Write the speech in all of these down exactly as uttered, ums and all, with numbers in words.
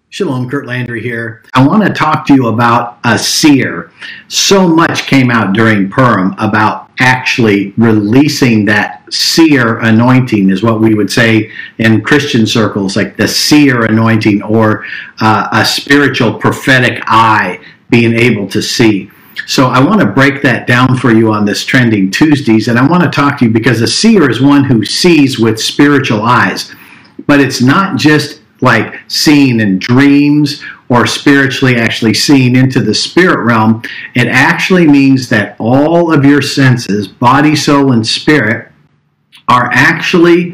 Shalom, Kurt Landry here. I want to talk to you about a seer. So much came out during Purim about actually releasing that seer anointing, is what we would say in Christian circles, like the seer anointing, or uh, a spiritual prophetic eye being able to see. So I want to break that down for you on this Trending Tuesdays, and I want to talk to you because a seer is one who sees with spiritual eyes. But it's not just like seeing in dreams or spiritually actually seeing into the spirit realm. It actually means that all of your senses, body, soul, and spirit, are actually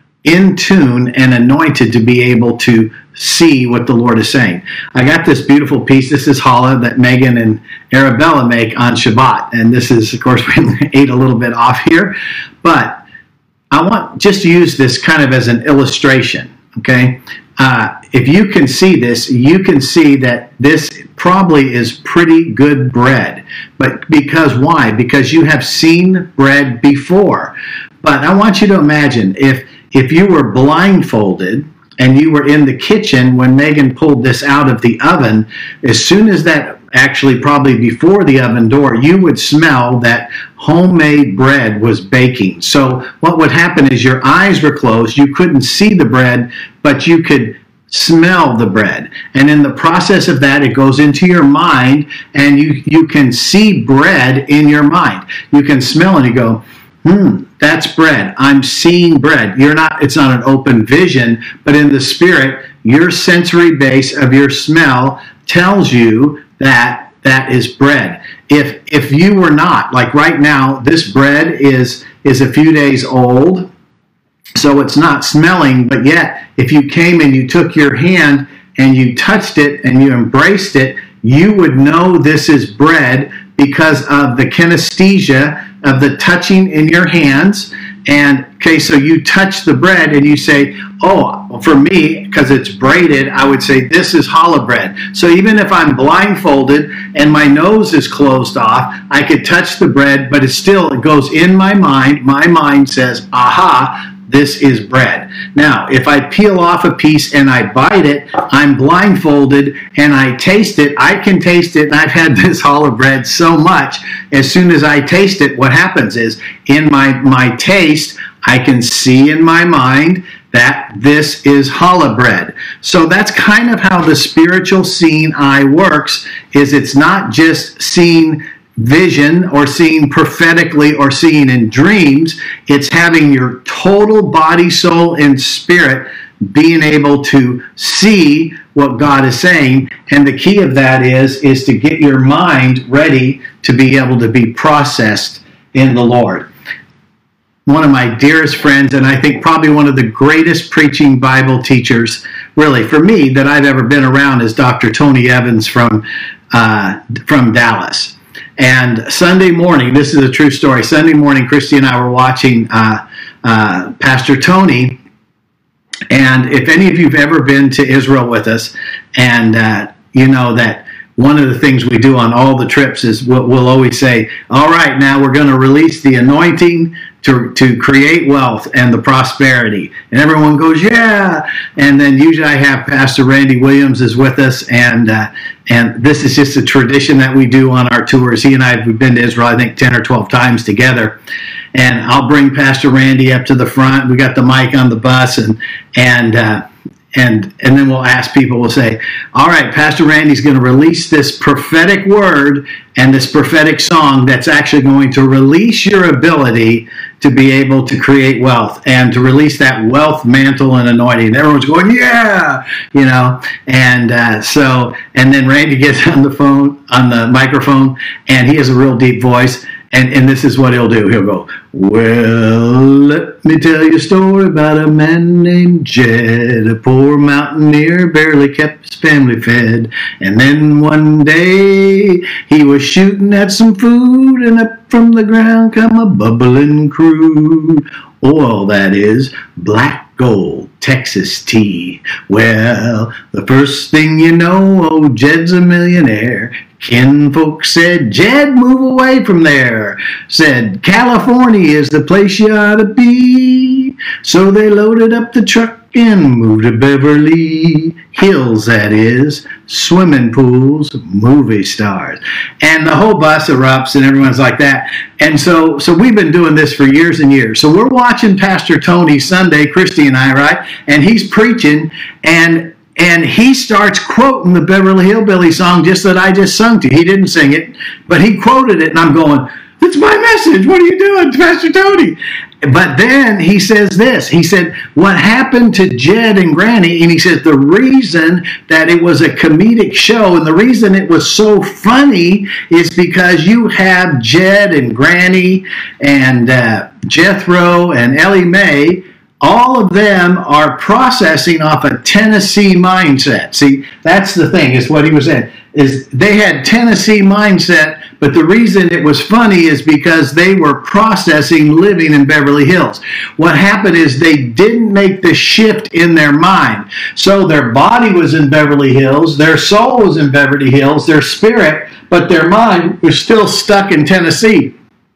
in tune and anointed to be able to see what the Lord is saying. I got this beautiful piece. This is challah that Megan and Arabella make on Shabbat. And this is, of course, we ate a little bit off here. But I want just to use this kind of as an illustration, okay? Uh, if you can see this, you can see that this probably is pretty good bread. But because why? Because you have seen bread before. But I want you to imagine if, if you were blindfolded and you were in the kitchen when Megan pulled this out of the oven, as soon as that, actually probably before the oven door, you would smell that homemade bread was baking. So what would happen is your eyes were closed, you couldn't see the bread, but you could smell the bread. And in the process of that, it goes into your mind, and you, you can see bread in your mind. You can smell and you go, hmm, that's bread. I'm seeing bread. You're not, it's not an open vision, but in the spirit, your sensory base of your smell tells you that that is bread. If if you were not, like right now, this bread is is a few days old, so it's not smelling, but yet if you came and you took your hand and you touched it and you embraced it, you would know this is bread because of the kinesthesia of the touching in your hands. And okay, so you touch the bread and you say, oh, for me, because it's braided, I would say this is challah bread. So even if I'm blindfolded and my nose is closed off, I could touch the bread, but it still, it goes in my mind. My mind says, aha, this is bread. Now, if I peel off a piece and I bite it, I'm blindfolded and I taste it, I can taste it, and I've had this challah bread so much, as soon as I taste it, what happens is, in my, my taste, I can see in my mind that this is challah bread. So that's kind of how the spiritual seeing eye works, is it's not just seeing vision or seeing prophetically or seeing in dreams. It's having your total body, soul, and spirit being able to see what God is saying. And the key of that is, is to get your mind ready to be able to be processed in the Lord. One of my dearest friends, and I think probably one of the greatest preaching Bible teachers, really, for me, that I've ever been around, is Doctor Tony Evans from, uh, from Dallas. And Sunday morning, this is a true story, Sunday morning, Christy and I were watching uh, uh, Pastor Tony. And if any of you have ever been to Israel with us, and uh, you know that one of the things we do on all the trips is we'll, we'll always say, all right, now we're going to release the anointing to, to create wealth and the prosperity. And everyone goes, yeah. And then usually I have Pastor Randy Williams is with us, and uh, and this is just a tradition that we do on our tours. He and I, we've been to Israel, I think, ten or twelve times together. And I'll bring Pastor Randy up to the front. We got the mic on the bus, and and uh, and and then we'll ask people, we'll say, all right, Pastor Randy's going to release this prophetic word and this prophetic song that's actually going to release your ability to be able to create wealth and to release that wealth mantle and anointing. And everyone's going, yeah, you know. And uh, so, and then Randy gets on the phone, on the microphone, and he has a real deep voice. And, and this is what he'll do. He'll go, well, let me tell you a story about a man named Jed, a poor mountaineer, barely kept his family fed. And then one day he was shooting at some food, and up from the ground come a bubbling crude oil, that is, black gold Texas tea. Well, the first thing you know, oh, Jed's a millionaire. Kinfolk said, Jed, move away from there. Said, California is the place you ought to be. So they loaded up the truck and move to Beverly Hills, that is, swimming pools, movie stars. And the whole bus erupts and everyone's like that. And so so we've been doing this for years and years. So we're watching Pastor Tony Sunday, Christy and I, right? And he's preaching, and and he starts quoting the Beverly Hillbilly song just that I just sung to. He didn't sing it, but he quoted it, and I'm going, that's my message. What are you doing, Pastor Tony? But then he says this. He said, what happened to Jed and Granny? And he says, the reason that it was a comedic show and the reason it was so funny is because you have Jed and Granny and uh, Jethro and Ellie Mae. All of them are processing off a Tennessee mindset. See, that's the thing, is what he was saying, is they had Tennessee mindset, but the reason it was funny is because they were processing living in Beverly Hills. What happened is they didn't make the shift in their mind. So their body was in Beverly Hills, their soul was in Beverly Hills, their spirit, but their mind was still stuck in Tennessee.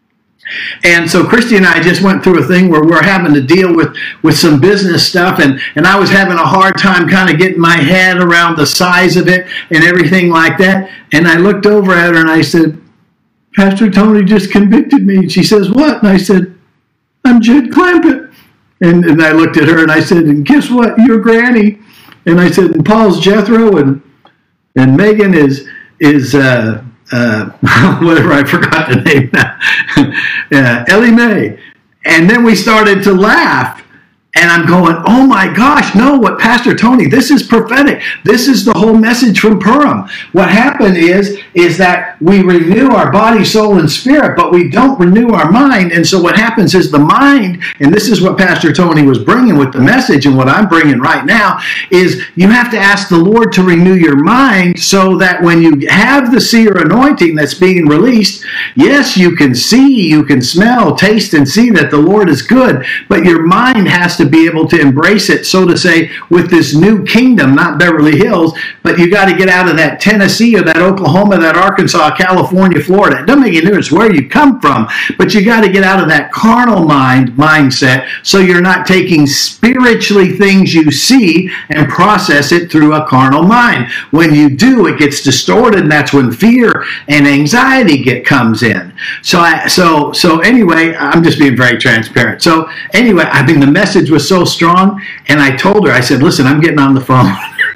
And so Christy and I just went through a thing where we're having to deal with, with some business stuff, and, and I was having a hard time kind of getting my head around the size of it and everything like that. And I looked over at her and I said, Pastor Tony just convicted me. And she says, what? And I said, I'm Jed Clampett. And, and I looked at her and I said, and guess what? You're Granny. And I said, and Paul's Jethro, and and Megan is, is uh, uh, whatever, I forgot the name now, uh, Ellie Mae. And then we started to laugh. And I'm going, oh my gosh, no, what Pastor Tony, this is prophetic. This is the whole message from Purim. What happened is, is that we renew our body, soul, and spirit, but we don't renew our mind. And so what happens is the mind, and this is what Pastor Tony was bringing with the message and what I'm bringing right now, is you have to ask the Lord to renew your mind so that when you have the seer anointing that's being released, yes, you can see, you can smell, taste, and see that the Lord is good, but your mind has to be able to embrace it, so to say, with this new kingdom, not Beverly Hills, but you got to get out of that Tennessee or that Oklahoma, that Arkansas, California, Florida. It doesn't make any difference where you come from, but you got to get out of that carnal mind mindset, so you're not taking spiritually things you see and process it through a carnal mind. When you do, it gets distorted, and that's when fear and anxiety get comes in. So I, so so anyway, I'm just being very transparent. So anyway, I mean, the message was so strong, and I told her, I said, listen, I'm getting on the phone.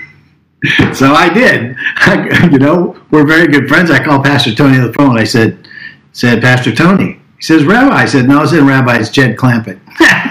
So I did. I, you know, we're very good friends. I called Pastor Tony on the phone. I said, said, Pastor Tony. He says, Rabbi. I said, no, I said, Rabbi, it's Jed Clampett.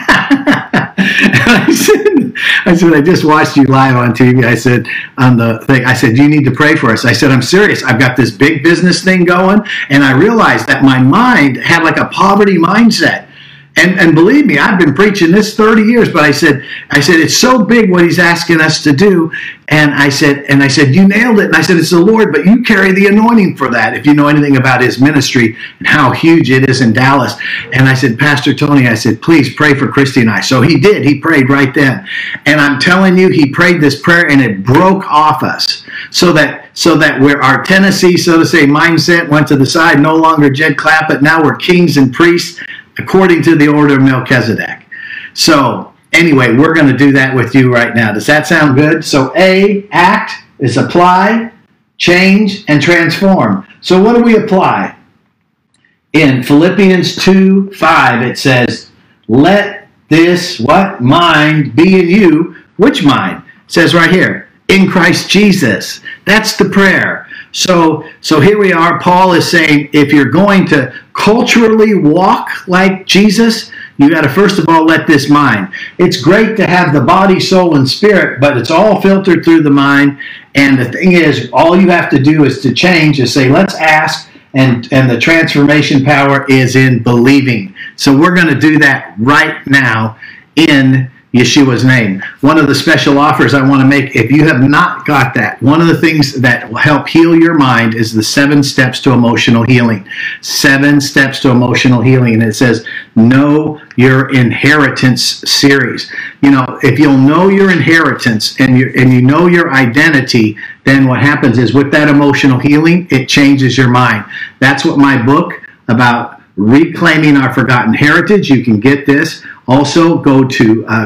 I said, I said, I just watched you live on T V. I said, on the thing, I said, you need to pray for us. I said, I'm serious. I've got this big business thing going, and I realized that my mind had like a poverty mindset. And, and believe me, I've been preaching this thirty years, but I said, I said, it's so big what he's asking us to do. And I said, and I said, you nailed it. And I said, it's the Lord, but you carry the anointing for that, if you know anything about his ministry and how huge it is in Dallas. And I said, Pastor Tony, I said, please pray for Christy and I. So he did. He prayed right then. And I'm telling you, he prayed this prayer, and it broke off us. So that so that we're our Tennessee, so to say, mindset went to the side, no longer Jed Clampett. Now we're kings and priests, according to the order of Melchizedek. So anyway, we're going to do that with you right now. Does that sound good? So A, act, is apply, change, and transform. So what do we apply? In Philippians two five, it says, let this, what? Mind be in you. Which mind? It says right here, in Christ Jesus. That's the prayer. So, so here we are. Paul is saying, if you're going to culturally walk like Jesus, you got to first of all let this mind. It's great to have the body, soul, and spirit, but it's all filtered through the mind. And the thing is, all you have to do is to change, is say, let's ask, and, and the transformation power is in believing. So we're going to do that right now in Yeshua's name. One of the special offers I want to make, if you have not got that, one of the things that will help heal your mind is the seven steps to emotional healing. Seven steps to emotional healing. And it says, know your inheritance series. You know, if you'll know your inheritance and you and you know your identity, then what happens is with that emotional healing, it changes your mind. That's what my book about reclaiming our forgotten heritage. You can get this. Also, go to uh,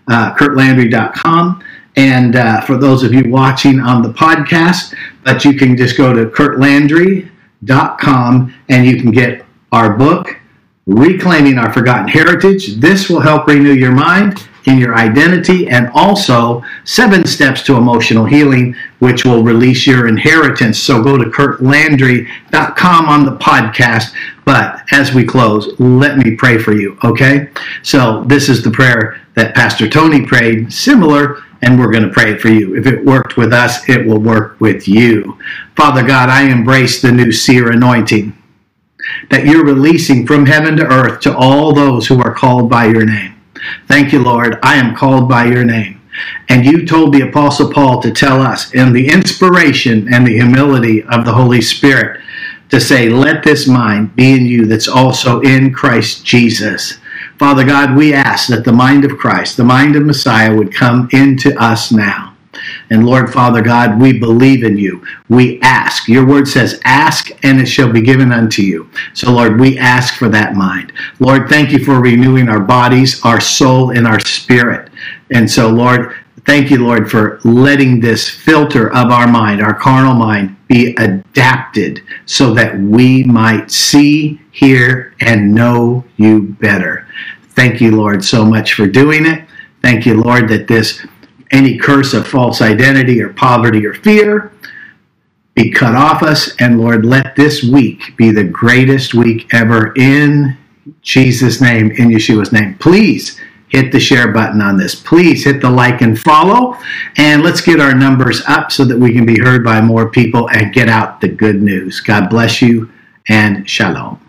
uh, kurt landry dot com. And uh, for those of you watching on the podcast, but you can just go to kurt landry dot com and you can get our book, Reclaiming Our Forgotten Heritage. This will help renew your mind in your identity, and also Seven Steps to Emotional Healing, which will release your inheritance. So go to kurt landry dot com on the podcast. But as we close, let me pray for you, okay? So this is the prayer that Pastor Tony prayed, similar, and we're going to pray it for you. If it worked with us, it will work with you. Father God, I embrace the new seer anointing that you're releasing from heaven to earth to all those who are called by your name. Thank you, Lord. I am called by your name. And you told the Apostle Paul to tell us in the inspiration and the humility of the Holy Spirit to say, let this mind be in you that's also in Christ Jesus. Father God, we ask that the mind of Christ, the mind of Messiah, would come into us now. And Lord, Father God, we believe in you. We ask. Your word says, ask and it shall be given unto you. So Lord, we ask for that mind. Lord, thank you for renewing our bodies, our soul, and our spirit. And so Lord, thank you, Lord, for letting this filter of our mind, our carnal mind, be adapted so that we might see, hear, and know you better. Thank you, Lord, so much for doing it. Thank you, Lord, that this any curse of false identity or poverty or fear be cut off us. And Lord, let this week be the greatest week ever in Jesus' name, in Yeshua's name. Please hit the share button on this. Please hit the like and follow. And let's get our numbers up so that we can be heard by more people and get out the good news. God bless you and shalom.